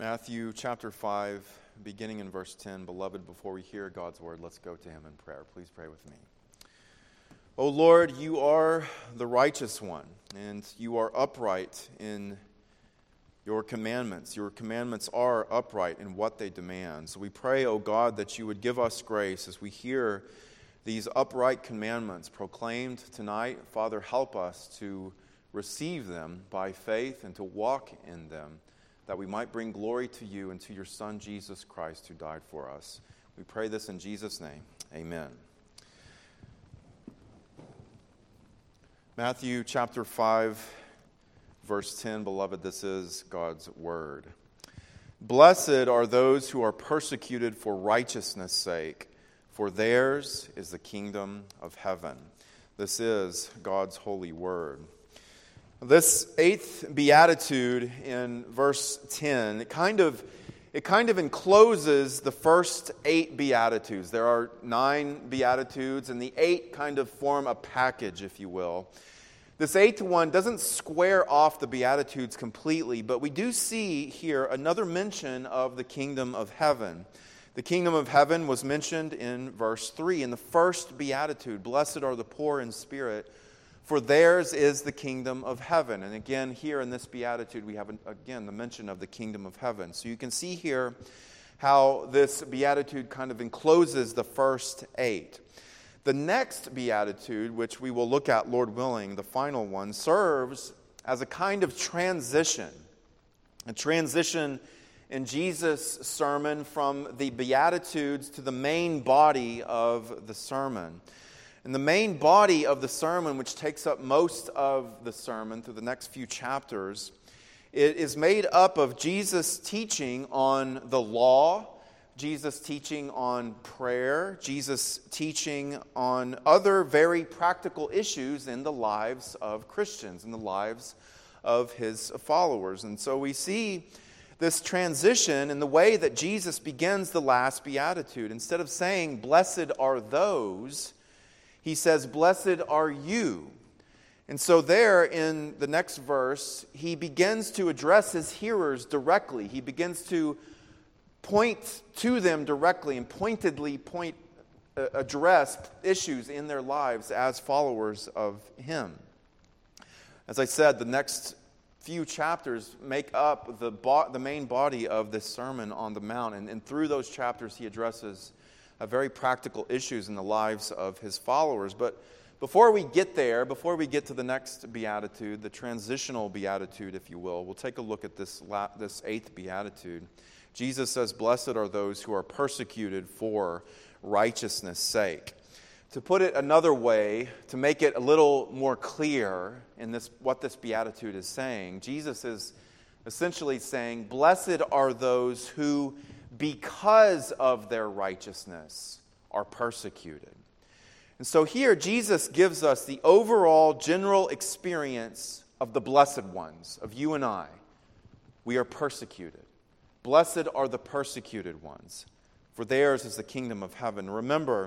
Matthew chapter 5, beginning in verse 10. Beloved, before we hear God's word, let's go to him in prayer. Please pray with me. O Lord, you are the righteous one, and you are upright in your commandments. Your commandments are upright in what they demand. So we pray, O God, that you would give us grace as we hear these upright commandments proclaimed tonight. Father, help us to receive them by faith and to walk in them, that we might bring glory to you and to your Son, Jesus Christ, who died for us. We pray this in Jesus' name. Amen. Matthew chapter 5, verse 10, beloved, this is God's word. Blessed are those who are persecuted for righteousness' sake, for theirs is the kingdom of heaven. This is God's holy word. This eighth beatitude in verse 10, it kind of encloses the first 8 beatitudes. There are 9 beatitudes, and the 8 kind of form a package, if you will. This 8th one doesn't square off the beatitudes completely, but we do see here another mention of the kingdom of heaven. The kingdom of heaven was mentioned in verse 3 in the first beatitude. Blessed are the poor in spirit, for theirs is the kingdom of heaven. And again, here in this beatitude, we have, again, the mention of the kingdom of heaven. So you can see here how this beatitude kind of encloses the first 8. The next beatitude, which we will look at, Lord willing, the final one, serves as a kind of transition. A transition in Jesus' sermon from the beatitudes to the main body of the sermon. And the main body of the sermon, which takes up most of the sermon through the next few chapters, it is made up of Jesus' teaching on the law, Jesus' teaching on prayer, Jesus' teaching on other very practical issues in the lives of Christians, in the lives of his followers. And so we see this transition in the way that Jesus begins the last beatitude. Instead of saying, "Blessed are those," he says, "Blessed are you." And so there in the next verse, he begins to address his hearers directly. He begins to point to them directly and pointedly address issues in their lives as followers of him. As I said, the next few chapters make up the main body of this Sermon on the Mount. And through those chapters, he addresses very practical issues in the lives of his followers. But before we get there, before we get to the next beatitude, the transitional beatitude, if you will, we'll take a look at this 8th beatitude. Jesus says, "Blessed are those who are persecuted for righteousness' sake." To put it another way, to make it a little more clear in what this beatitude is saying, Jesus is essentially saying, "Blessed are those who, because of their righteousness, are persecuted." And so here Jesus gives us the overall general experience of the blessed ones, of you and I. We are persecuted. Blessed are the persecuted ones, for theirs is the kingdom of heaven. Remember,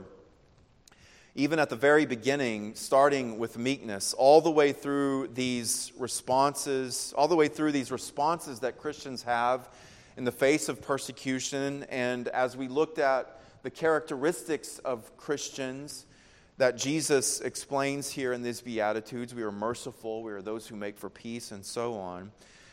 even at the very beginning, starting with meekness, all the way through these responses that Christians have in the face of persecution, and as we looked at the characteristics of Christians that Jesus explains here in these Beatitudes, we are merciful, we are those who make for peace, and so on.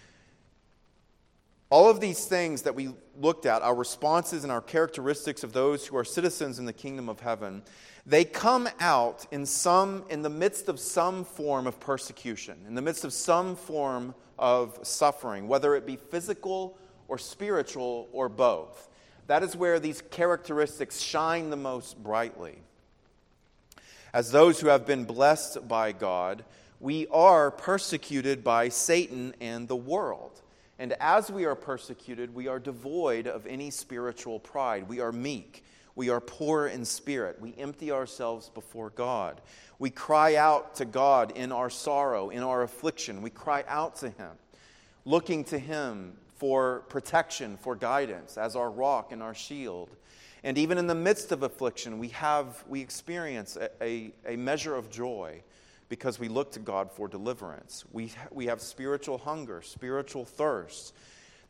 All of these things that we looked at, our responses and our characteristics of those who are citizens in the kingdom of heaven, they come out in the midst of some form of persecution, in the midst of some form of suffering, whether it be physical or spiritual or both. That is where these characteristics shine the most brightly. As those who have been blessed by God, we are persecuted by Satan and the world. And as we are persecuted, we are devoid of any spiritual pride. We are meek. We are poor in spirit. We empty ourselves before God. We cry out to God in our sorrow, in our affliction. We cry out to Him, looking to Him for protection, for guidance, as our rock and our shield. And even in the midst of affliction, we experience a measure of joy because we look to God for deliverance. We have spiritual hunger, spiritual thirst.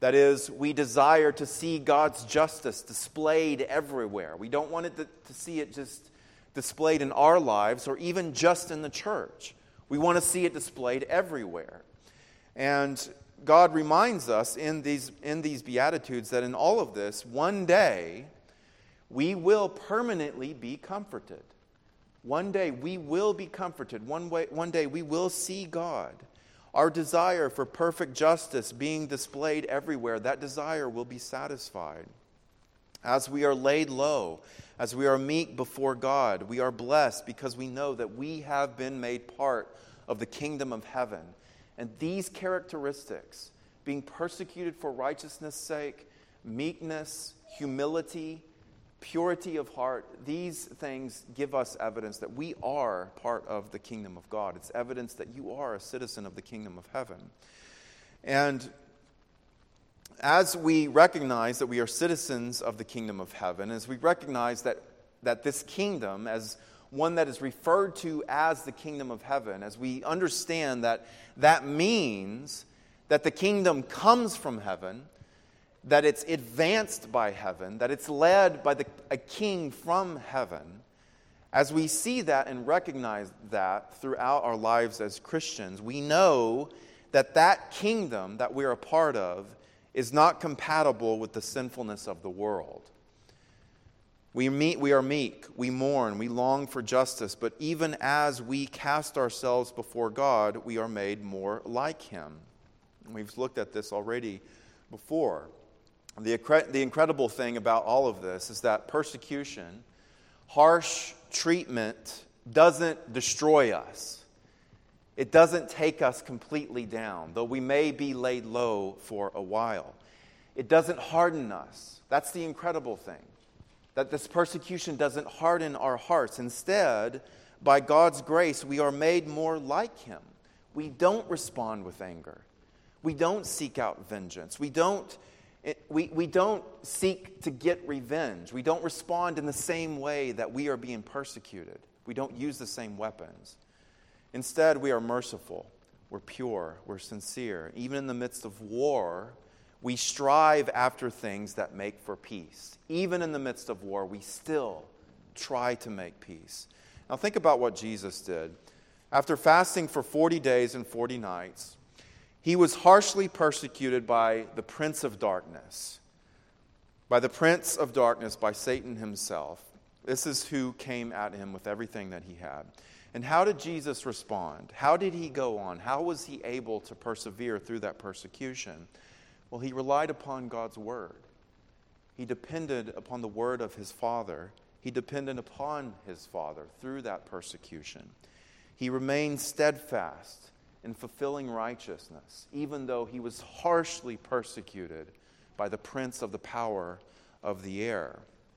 That is, we desire to see God's justice displayed everywhere. We don't want it to see it just displayed in our lives or even just in the church. We want to see it displayed everywhere. And God reminds us in these Beatitudes that in all of this, one day we will permanently be comforted. One day we will be comforted. One day we will see God. Our desire for perfect justice being displayed everywhere, that desire will be satisfied. As we are laid low, as we are meek before God, we are blessed because we know that we have been made part of the kingdom of heaven. And these characteristics, being persecuted for righteousness' sake, meekness, humility, purity of heart, these things give us evidence that we are part of the kingdom of God. It's evidence that you are a citizen of the kingdom of heaven. And as we recognize that we are citizens of the kingdom of heaven, as we recognize that this kingdom, as one that is referred to as the kingdom of heaven, as we understand that that means that the kingdom comes from heaven, that it's advanced by heaven, that it's led by a king from heaven, as we see that and recognize that throughout our lives as Christians, we know that that kingdom that we're a part of is not compatible with the sinfulness of the world. We are meek, we mourn, we long for justice, but even as we cast ourselves before God, we are made more like Him. We've looked at this already before. The incredible thing about all of this is that persecution, harsh treatment, doesn't destroy us. It doesn't take us completely down, though we may be laid low for a while. It doesn't harden us. That's the incredible thing, that this persecution doesn't harden our hearts. Instead, by God's grace, we are made more like Him. We don't respond with anger. We don't seek out vengeance. We don't seek to get revenge. We don't respond in the same way that we are being persecuted. We don't use the same weapons. Instead, we are merciful. We're pure. We're sincere. Even in the midst of war, we strive after things that make for peace. Even in the midst of war, we still try to make peace. Now think about what Jesus did. After fasting for 40 days and 40 nights, He was harshly persecuted by the prince of darkness. By the prince of darkness, by Satan himself. This is who came at Him with everything that he had. And how did Jesus respond? How did He go on? How was He able to persevere through that persecution? Well, He relied upon God's word. He depended upon the word of His Father. He depended upon His Father through that persecution. He remained steadfast in fulfilling righteousness, even though He was harshly persecuted by the prince of the power of the air.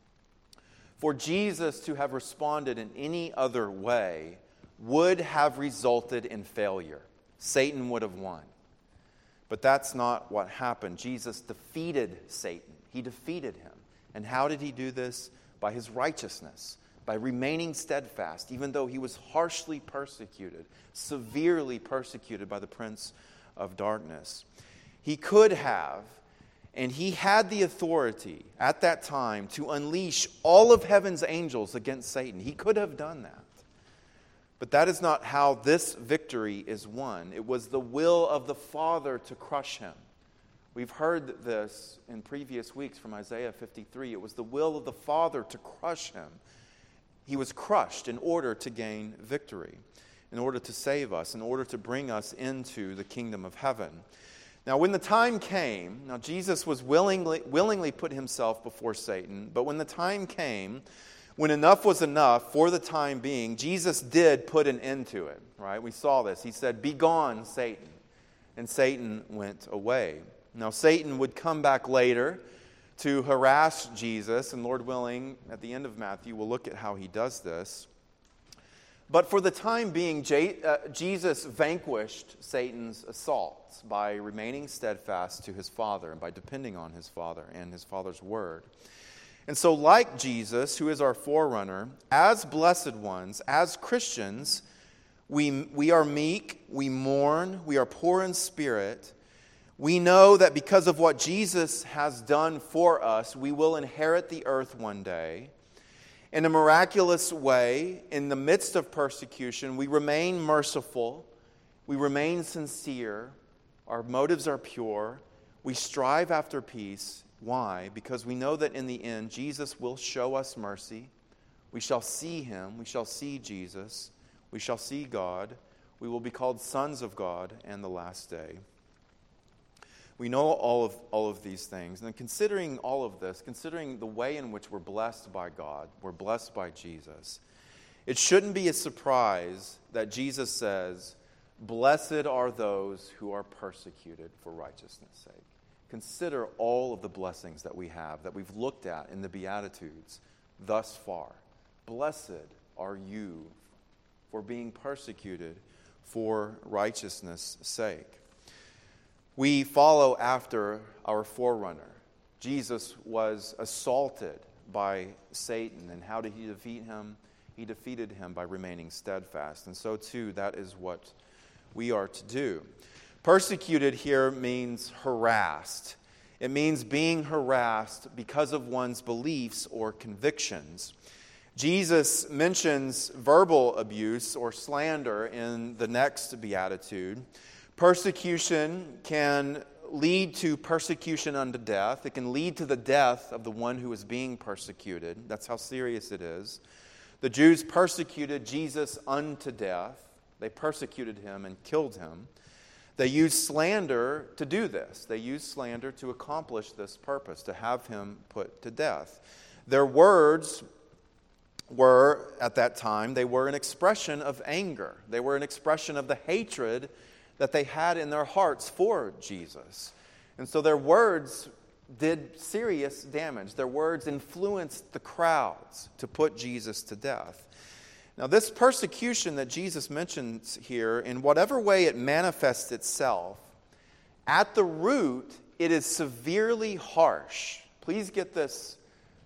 For Jesus to have responded in any other way would have resulted in failure. Satan would have won. But that's not what happened. Jesus defeated Satan. He defeated him. And how did He do this? By His righteousness, by remaining steadfast, even though He was harshly persecuted, severely persecuted by the prince of darkness. He could have, and He had the authority at that time to unleash all of heaven's angels against Satan. He could have done that. But that is not how this victory is won. It was the will of the Father to crush him. We've heard this in previous weeks from Isaiah 53. It was the will of the Father to crush him. He was crushed in order to gain victory, in order to save us, in order to bring us into the kingdom of heaven. Now, when the time came, Jesus was willingly put Himself before Satan, but when the time came, when enough was enough for the time being, Jesus did put an end to it, right? We saw this. He said, "Be gone, Satan." And Satan went away. Now, Satan would come back later to harass Jesus, and Lord willing, at the end of Matthew, we'll look at how he does this. But for the time being, Jesus vanquished Satan's assaults by remaining steadfast to His Father and by depending on His Father and His Father's word. And so, like Jesus, who is our forerunner, as blessed ones, as Christians, we are meek, we mourn, we are poor in spirit. We know that because of what Jesus has done for us, we will inherit the earth one day. In a miraculous way, in the midst of persecution, we remain merciful, we remain sincere, our motives are pure, we strive after peace. Why? Because we know that in the end, Jesus will show us mercy. We shall see Him, we shall see Jesus, we shall see God, we will be called sons of God in the last day. We know all of these things. And considering all of this, considering the way in which we're blessed by God, we're blessed by Jesus, it shouldn't be a surprise that Jesus says, "Blessed are those who are persecuted for righteousness' sake." Consider all of the blessings that we have, that we've looked at in the Beatitudes thus far. Blessed are you for being persecuted for righteousness' sake. We follow after our forerunner. Jesus was assaulted by Satan, and how did he defeat him? He defeated him by remaining steadfast. And so too, that is what we are to do. Persecuted here means harassed. It means being harassed because of one's beliefs or convictions. Jesus mentions verbal abuse or slander in the next beatitude. Persecution can lead to persecution unto death. It can lead to the death of the one who is being persecuted. That's how serious it is. The Jews persecuted Jesus unto death. They persecuted him and killed him. They used slander to do this. They used slander to accomplish this purpose, to have him put to death. Their words were, at that time, they were an expression of anger. They were an expression of the hatred that they had in their hearts for Jesus. And so their words did serious damage. Their words influenced the crowds to put Jesus to death. Now, this persecution that Jesus mentions here, in whatever way it manifests itself, at the root, it is severely harsh. Please get this.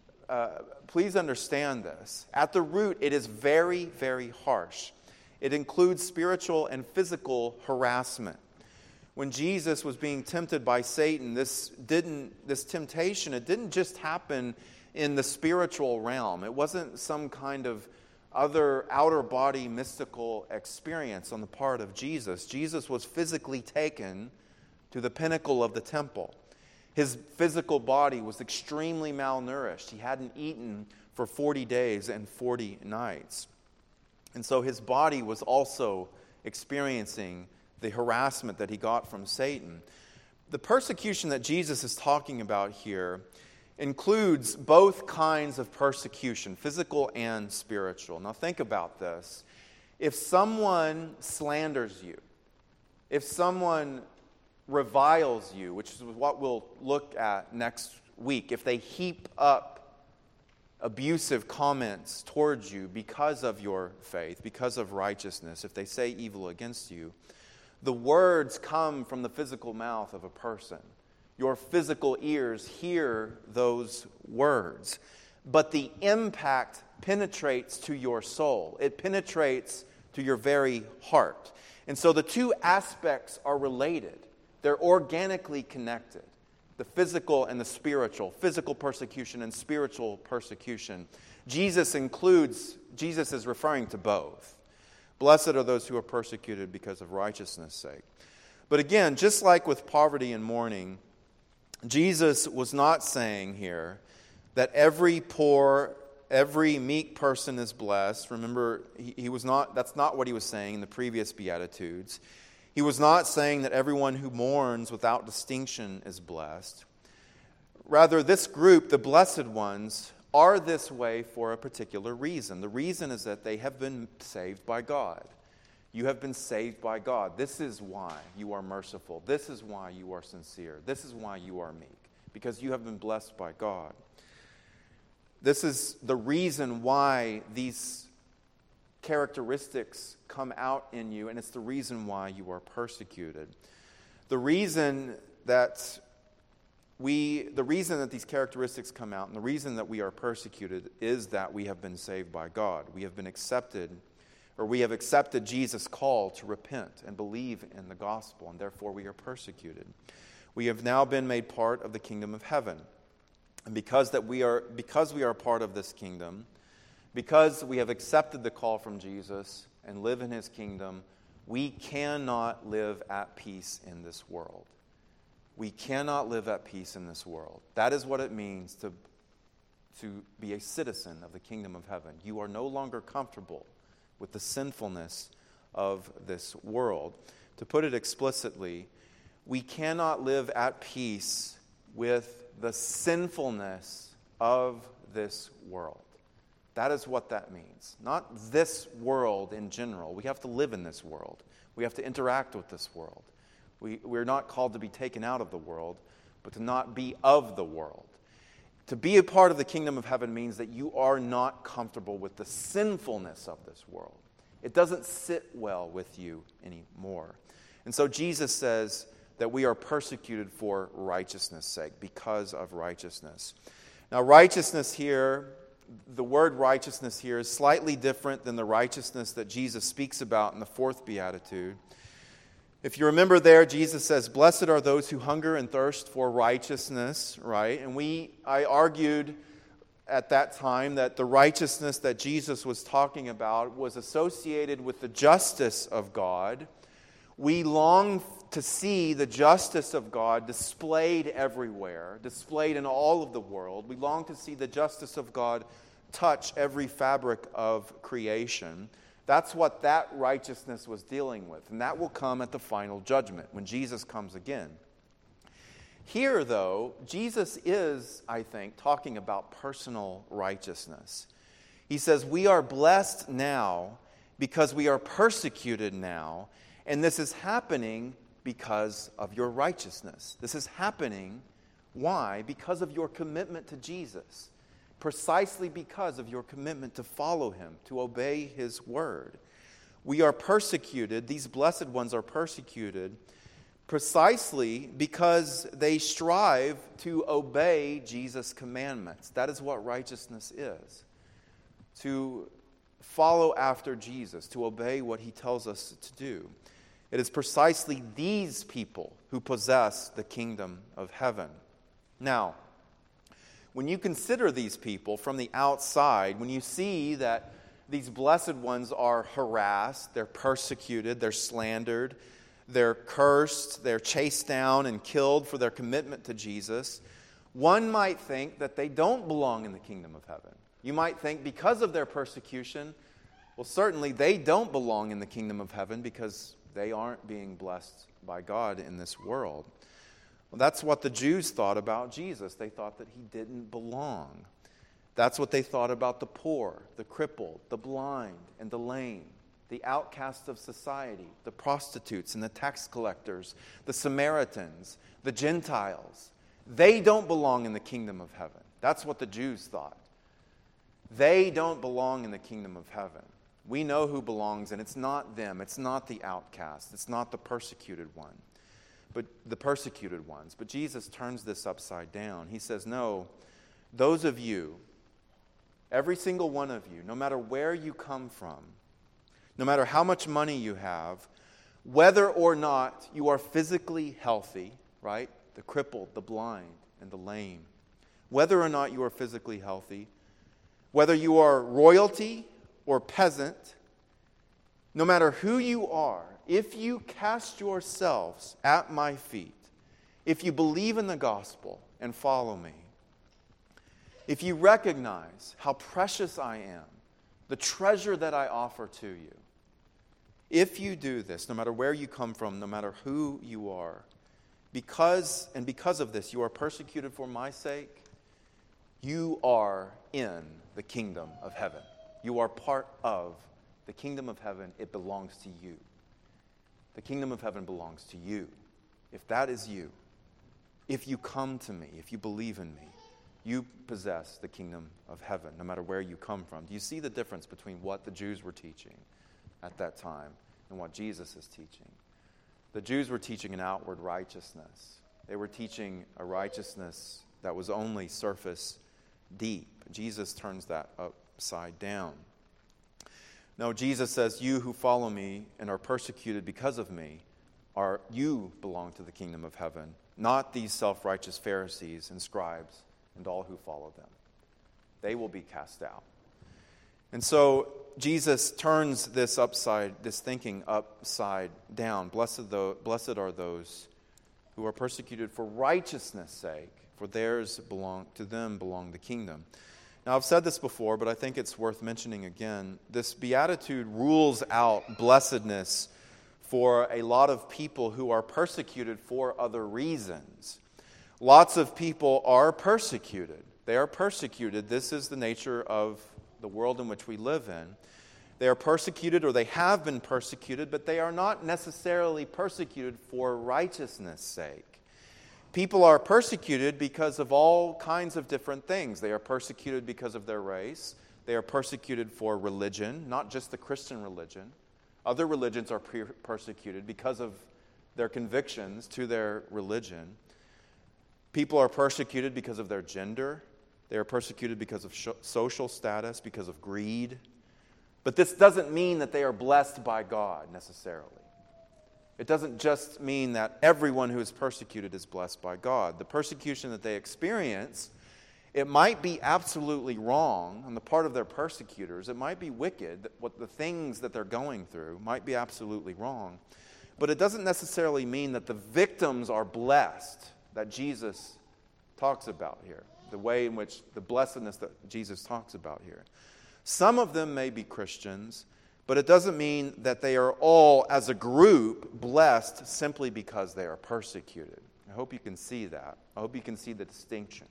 Please understand this. At the root, it is very, very harsh. It includes spiritual and physical harassment. When Jesus was being tempted by Satan, this temptation, it didn't just happen in the spiritual realm. It wasn't some kind of other outer body mystical experience on the part of Jesus. Jesus was physically taken to the pinnacle of the temple. His physical body was extremely malnourished. He hadn't eaten for 40 days and 40 nights. And so his body was also experiencing the harassment that he got from Satan. The persecution that Jesus is talking about here includes both kinds of persecution, physical and spiritual. Now think about this. If someone slanders you, if someone reviles you, which is what we'll look at next week, if they heap up abusive comments towards you because of your faith, because of righteousness, if they say evil against you, the words come from the physical mouth of a person. Your physical ears hear those words. But the impact penetrates to your soul. It penetrates to your very heart. And so the two aspects are related. They're organically connected. The physical and the spiritual. Physical persecution and spiritual persecution. Jesus is referring to both. Blessed are those who are persecuted because of righteousness' sake. But again, just like with poverty and mourning, Jesus was not saying here that every poor, every meek person is blessed. Remember, that's not what he was saying in the previous Beatitudes. He was not saying that everyone who mourns without distinction is blessed. Rather, this group, the blessed ones, are this way for a particular reason. The reason is that they have been saved by God. You have been saved by God. This is why you are merciful. This is why you are sincere. This is why you are meek. Because you have been blessed by God. This is the reason why these characteristics come out in you, and it's the reason why you are persecuted. The reason that these characteristics come out and the reason that we are persecuted is that we have been saved by God. We have accepted Jesus' call to repent and believe in the gospel, and therefore we are persecuted. We have now been made part of the kingdom of heaven. And because we are a part of this kingdom, because we have accepted the call from Jesus and live in his kingdom, we cannot live at peace in this world. We cannot live at peace in this world. That is what it means to be a citizen of the kingdom of heaven. You are no longer comfortable with the sinfulness of this world. To put it explicitly, we cannot live at peace with the sinfulness of this world. That is what that means. Not this world in general. We have to live in this world. We have to interact with this world. We're not called to be taken out of the world, but to not be of the world. To be a part of the kingdom of heaven means that you are not comfortable with the sinfulness of this world. It doesn't sit well with you anymore. And so Jesus says that we are persecuted for righteousness' sake, because of righteousness. Now, righteousness here, the word righteousness here is slightly different than the righteousness that Jesus speaks about in the fourth beatitude. If you remember there, Jesus says, "Blessed are those who hunger and thirst for righteousness," right? And I argued at that time that the righteousness that Jesus was talking about was associated with the justice of God. We long to see the justice of God displayed everywhere, displayed in all of the world. We long to see the justice of God touch every fabric of creation. That's what that righteousness was dealing with. And that will come at the final judgment, when Jesus comes again. Here, though, Jesus is, I think, talking about personal righteousness. He says, we are blessed now because we are persecuted now. And this is happening because of your righteousness. This is happening, why? Because of your commitment to Jesus. Precisely because of your commitment to follow him, to obey his word. We are persecuted, these blessed ones are persecuted, precisely because they strive to obey Jesus' commandments. That is what righteousness is. To follow after Jesus, to obey what he tells us to do. It is precisely these people who possess the kingdom of heaven. Now, when you consider these people from the outside, when you see that these blessed ones are harassed, they're persecuted, they're slandered, they're cursed, they're chased down and killed for their commitment to Jesus, one might think that they don't belong in the kingdom of heaven. You might think because of their persecution, well, certainly they don't belong in the kingdom of heaven because they aren't being blessed by God in this world. Well, that's what the Jews thought about Jesus. They thought that he didn't belong. That's what they thought about the poor, the crippled, the blind, and the lame, the outcasts of society, the prostitutes and the tax collectors, the Samaritans, the Gentiles. They don't belong in the kingdom of heaven. That's what the Jews thought. They don't belong in the kingdom of heaven. We know who belongs, and it's not them. It's not the outcast. It's not the persecuted one, but the persecuted ones. But Jesus turns this upside down. He says, no, those of you, every single one of you, no matter where you come from, no matter how much money you have, whether or not you are physically healthy, right? The crippled, the blind, and the lame. Whether or not you are physically healthy, whether you are royalty or peasant, no matter who you are, if you cast yourselves at my feet, if you believe in the gospel and follow me, if you recognize how precious I am, the treasure that I offer to you, if you do this, no matter where you come from, no matter who you are, because of this, you are persecuted for my sake, you are in the kingdom of heaven. You are part of the kingdom of heaven. It belongs to you. The kingdom of heaven belongs to you. If that is you, if you come to me, if you believe in me, you possess the kingdom of heaven, no matter where you come from. Do you see the difference between what the Jews were teaching at that time and what Jesus is teaching? The Jews were teaching an outward righteousness. They were teaching a righteousness that was only surface deep. Jesus turns that upside down. No, Jesus says, you who follow me and are persecuted because of me you belong to the kingdom of heaven, not these self-righteous Pharisees and scribes and all who follow them. They will be cast out. And so Jesus turns this thinking upside down. Blessed are those who are persecuted for righteousness' sake, for to them belong the kingdom. Now, I've said this before, but I think it's worth mentioning again. This beatitude rules out blessedness for a lot of people who are persecuted for other reasons. Lots of people are persecuted. They are persecuted. This is the nature of the world in which we live in. They are persecuted, or they have been persecuted, but they are not necessarily persecuted for righteousness' sake. People are persecuted because of all kinds of different things. They are persecuted because of their race. They are persecuted for religion, not just the Christian religion. Other religions are persecuted because of their convictions to their religion. People are persecuted because of their gender. They are persecuted because of social status, because of greed. But this doesn't mean that they are blessed by God necessarily. It doesn't just mean that everyone who is persecuted is blessed by God. The persecution that they experience, it might be absolutely wrong on the part of their persecutors. It might be wicked. What the things that they're going through might be absolutely wrong. But it doesn't necessarily mean that the victims are blessed that Jesus talks about here. The way in which the blessedness that Jesus talks about here. Some of them may be Christians, but it doesn't mean that they are all, as a group, blessed simply because they are persecuted. I hope you can see that. I hope you can see the distinction.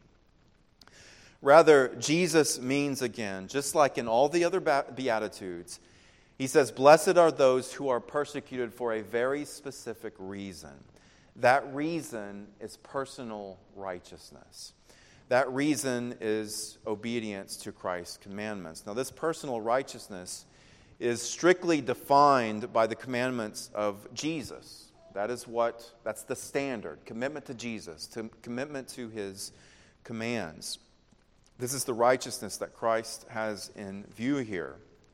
Rather, Jesus means, again, just like in all the other Beatitudes, he says, blessed are those who are persecuted for a very specific reason. That reason is personal righteousness. That reason is obedience to Christ's commandments. Now, this personal righteousness is strictly defined by the commandments of Jesus. That's the standard. Commitment to Jesus, commitment to his commands. This is the righteousness that Christ has in view here.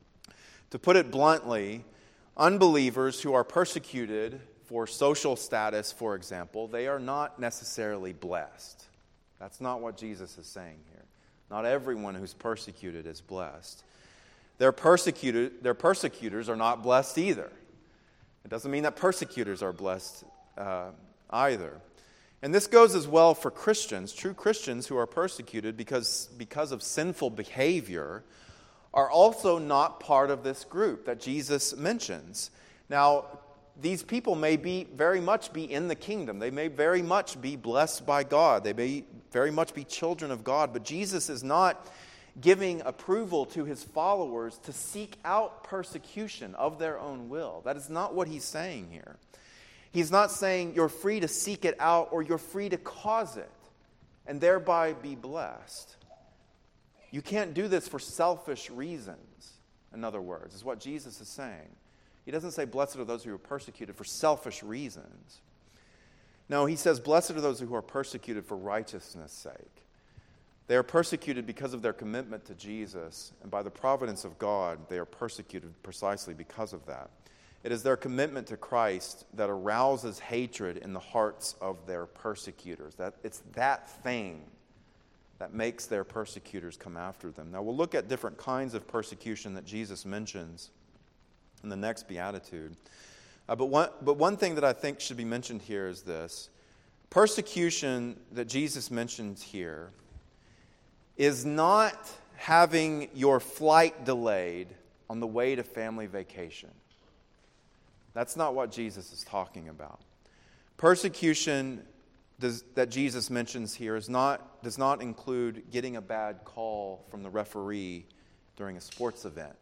To put it bluntly, unbelievers who are persecuted for social status, for example, they are not necessarily blessed. That's not what Jesus is saying here. Not everyone who's persecuted is blessed. Their persecutors are not blessed either. It doesn't mean that persecutors are blessed either. And this goes as well for Christians. True Christians who are persecuted because of sinful behavior are also not part of this group that Jesus mentions. Now, these people may very much be in the kingdom. They may very much be blessed by God. They may very much be children of God. But Jesus is not giving approval to his followers to seek out persecution of their own will. That is not what he's saying here. He's not saying you're free to seek it out or you're free to cause it and thereby be blessed. You can't do this for selfish reasons, in other words, is what Jesus is saying. He doesn't say, blessed are those who are persecuted for selfish reasons. No, he says, blessed are those who are persecuted for righteousness' sake. They are persecuted because of their commitment to Jesus, and by the providence of God, they are persecuted precisely because of that. It is their commitment to Christ that arouses hatred in the hearts of their persecutors. It's that thing that makes their persecutors come after them. Now, we'll look at different kinds of persecution that Jesus mentions in the next beatitude. But one thing that I think should be mentioned here is this. Persecution that Jesus mentions here is not having your flight delayed on the way to family vacation. That's not what Jesus is talking about. Persecution that Jesus mentions here does not include getting a bad call from the referee during a sports event.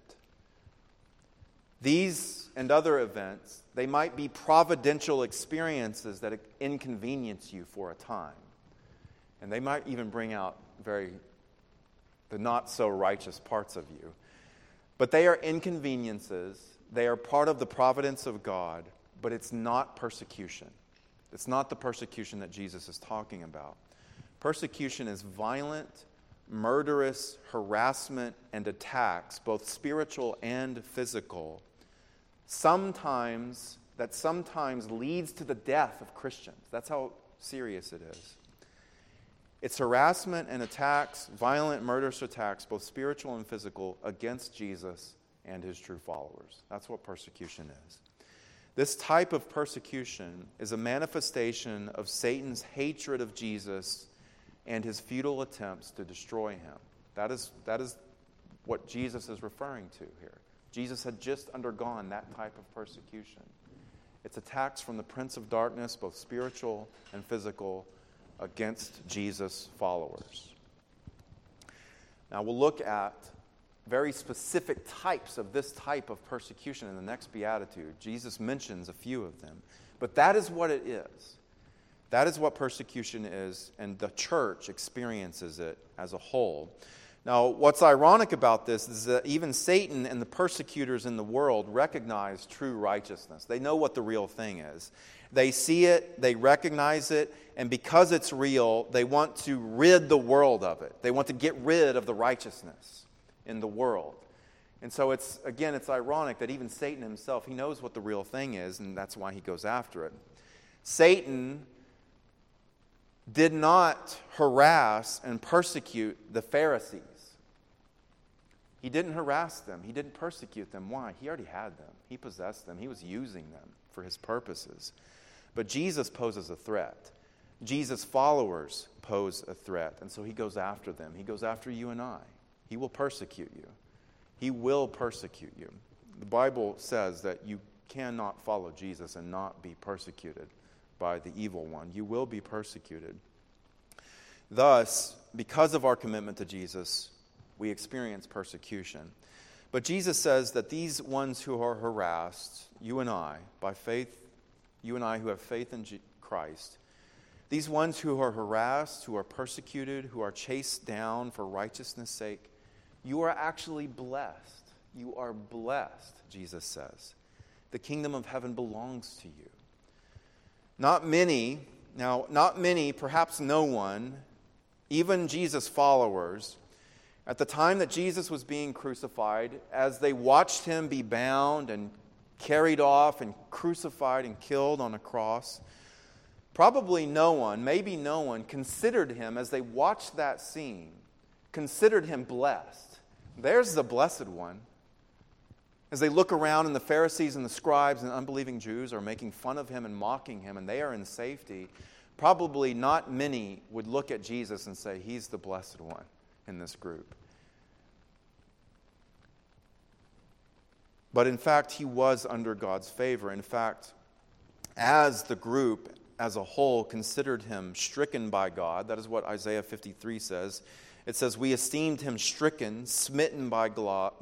These and other events, they might be providential experiences that inconvenience you for a time. And they might even bring out the not-so-righteous parts of you. But they are inconveniences. They are part of the providence of God, but it's not persecution. It's not the persecution that Jesus is talking about. Persecution is violent, murderous harassment and attacks, both spiritual and physical, sometimes that sometimes leads to the death of Christians. That's how serious it is. It's harassment and attacks, violent, murderous attacks, both spiritual and physical, against Jesus and his true followers. That's what persecution is. This type of persecution is a manifestation of Satan's hatred of Jesus and his futile attempts to destroy him. That is what Jesus is referring to here. Jesus had just undergone that type of persecution. It's attacks from the prince of darkness, both spiritual and physical, against Jesus' followers. Now we'll look at very specific types of this type of persecution in the next beatitude. Jesus mentions a few of them. But that is what it is. That is what persecution is, and the church experiences it as a whole. Now, what's ironic about this is that even Satan and the persecutors in the world recognize true righteousness. They know what the real thing is. They see it, they recognize it, and because it's real, they want to rid the world of it. They want to get rid of the righteousness in the world. And so it's ironic that even Satan himself, he knows what the real thing is, and that's why he goes after it. Satan did not harass and persecute the Pharisees. He didn't harass them. He didn't persecute them. Why? He already had them. He possessed them. He was using them for his purposes. But Jesus poses a threat. Jesus' followers pose a threat, and so he goes after them. He goes after you and I. He will persecute you. He will persecute you. The Bible says that you cannot follow Jesus and not be persecuted by the evil one. You will be persecuted. Thus, because of our commitment to Jesus, we experience persecution. But Jesus says that these ones who are harassed, you and I, by faith, you and I who have faith in Christ, these ones who are harassed, who are persecuted, who are chased down for righteousness' sake, you are actually blessed. You are blessed, Jesus says. The kingdom of heaven belongs to you. Not many, perhaps no one, even Jesus' followers, at the time that Jesus was being crucified, as they watched him be bound and carried off and crucified and killed on a cross, probably no one, maybe no one, considered him, as they watched that scene, considered him blessed. There's the blessed one. As they look around and the Pharisees and the scribes and the unbelieving Jews are making fun of him and mocking him, and they are in safety, probably not many would look at Jesus and say, he's the blessed one in this group. But in fact, he was under God's favor. In fact, as the group as a whole considered him stricken by God, that is what Isaiah 53 says. It says, we esteemed him stricken, smitten by God,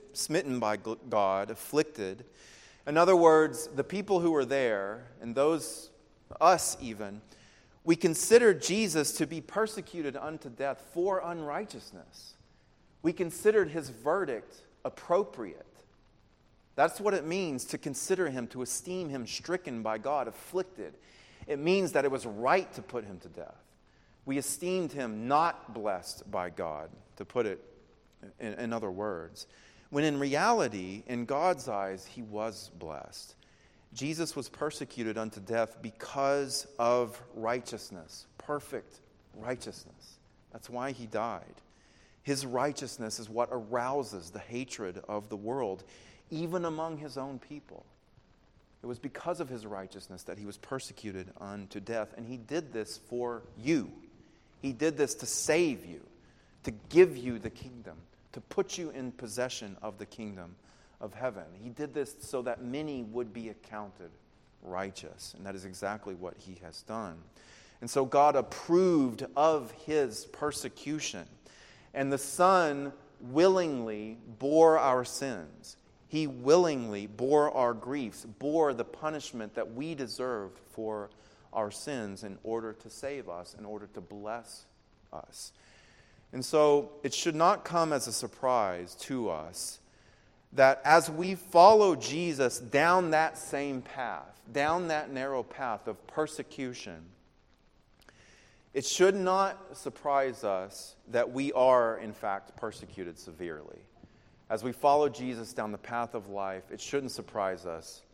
afflicted. In other words, the people who were there, and us even, we considered Jesus to be persecuted unto death for unrighteousness. We considered his verdict appropriate. That's what it means to consider him, to esteem him stricken by God, afflicted. It means that it was right to put him to death. We esteemed him not blessed by God, to put it in other words. When in reality, in God's eyes, he was blessed. Jesus was persecuted unto death because of righteousness, perfect righteousness. That's why he died. His righteousness is what arouses the hatred of the world, even among his own people. It was because of his righteousness that he was persecuted unto death. And he did this for you. He did this to save you, to give you the kingdom, to put you in possession of the kingdom of heaven. He did this so that many would be accounted righteous. And that is exactly what he has done. And so God approved of his persecution. And the Son willingly bore our sins. He willingly bore our griefs, bore the punishment that we deserved for our sins in order to save us, in order to bless us. And so it should not come as a surprise to us that as we follow Jesus down that same path, down that narrow path of persecution, it should not surprise us that we are, in fact, persecuted severely. As we follow Jesus down the path of life, it shouldn't surprise us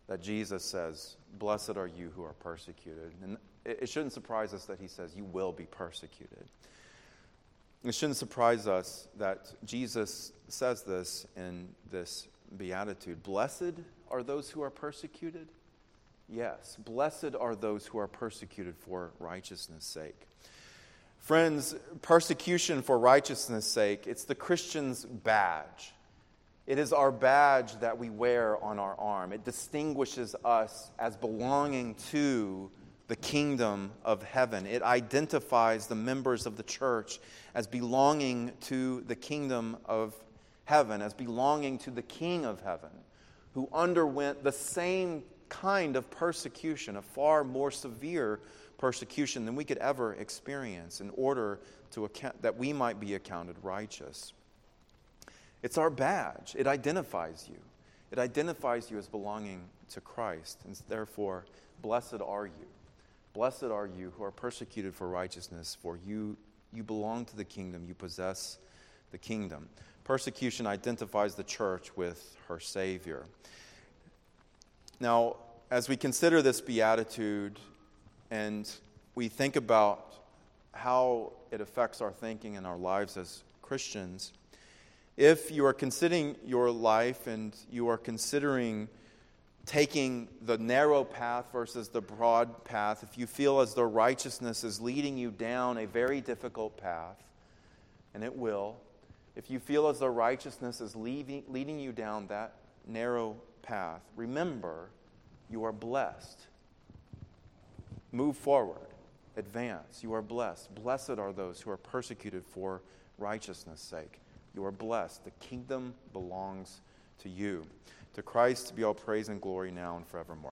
that Jesus says, "Blessed are you who are persecuted." And it shouldn't surprise us that he says, "You will be persecuted." It shouldn't surprise us that Jesus says this in this beatitude. Blessed are those who are persecuted? Yes, blessed are those who are persecuted for righteousness' sake. Friends, persecution for righteousness' sake, it's the Christian's badge. It is our badge that we wear on our arm. It distinguishes us as belonging to the kingdom of heaven. It identifies the members of the church as belonging to the kingdom of heaven, as belonging to the King of heaven, who underwent the same kind of persecution, a far more severe persecution than we could ever experience, in order to that we might be accounted righteous. It's our badge. It identifies you. It identifies you as belonging to Christ. And therefore, blessed are you. Blessed are you who are persecuted for righteousness, for you belong to the kingdom. You possess the kingdom. Persecution identifies the church with her Savior. Now, as we consider this beatitude and we think about how it affects our thinking and our lives as Christians, if you are considering your life and you are considering taking the narrow path versus the broad path, if you feel as though righteousness is leading you down a very difficult path, and it will, if you feel as though righteousness is leading you down that narrow path, remember, you are blessed. Move forward. Advance. You are blessed. Blessed are those who are persecuted for righteousness' sake. You are blessed. The kingdom belongs to you. To Christ be all praise and glory now and forevermore.